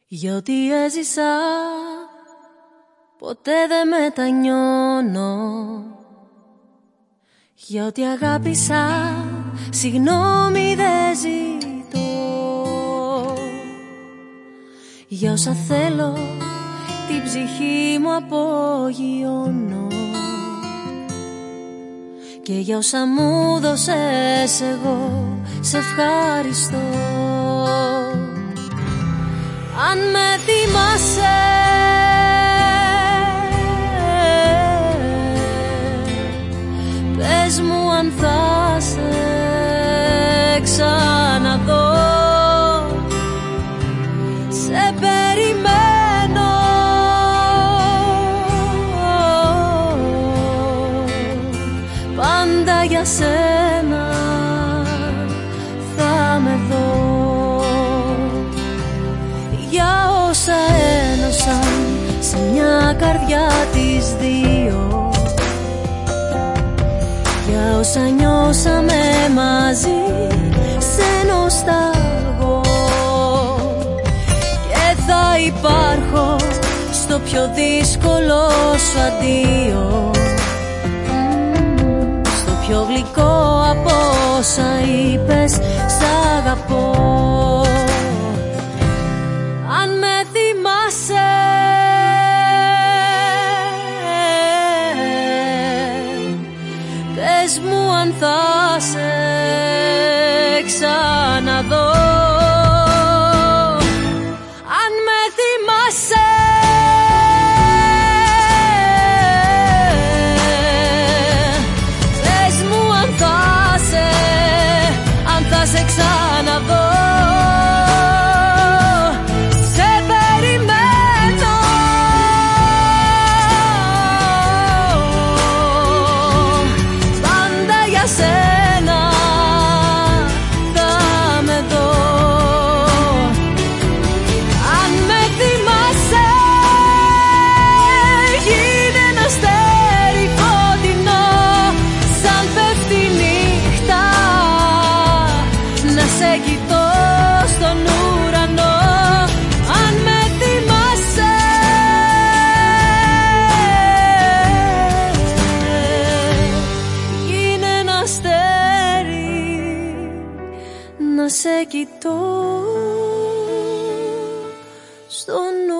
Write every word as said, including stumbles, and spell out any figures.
Για ό,τι έζησα ποτέ δεν μετανιώνω. Για ό,τι αγάπησα συγγνώμη δεν ζητώ. Για όσα θέλω την ψυχή μου απογειώνω. Και για όσα μου δώσες εγώ σε ευχαριστώ. Αν με θυμάσαι, πες μου αν θα σε ξαναδώ. Σε περιμένω, πάντα για σένα θα με δω. Για όσα ένωσαν σε μια καρδιά τις δύο. Για όσα νιώσαμε μαζί σε νοσταγώ. Και θα υπάρχω στο πιο δύσκολο σου αντίο. Στο πιο γλυκό από όσα είπες σ' αγαπώ. Αν με θυμάσαι, πες μου αν θα σε ξαναδώ. Αν με θυμάσαι, πες μου αν θα σε, αν θα σε ξαναδώ. να σε κοιτώ στον